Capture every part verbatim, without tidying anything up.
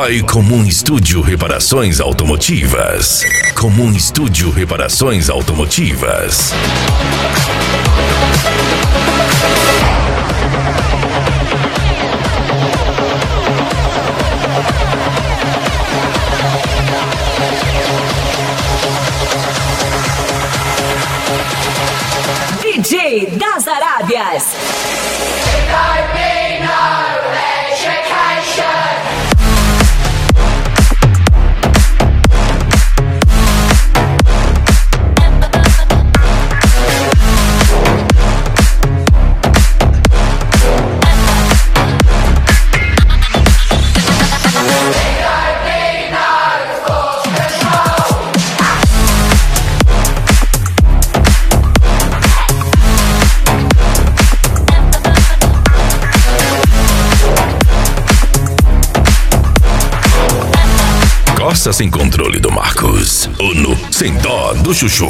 Vai Comum Estúdio Reparações Automotivas. Comum Estúdio Reparações Automotivas. D J das Arábias. Costa sem controle do Marcos. Uno sem dó do Chuchu.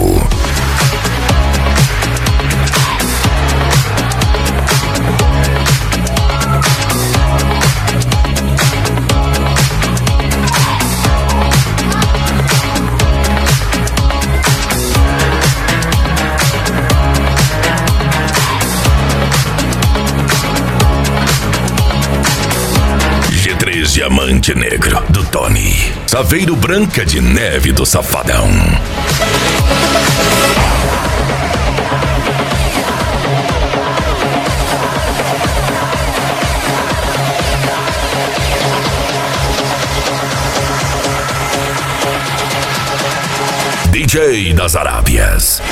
G três Diamante Negro do Tony. Saveiro Branca de Neve do Safadão. D J das Arábias.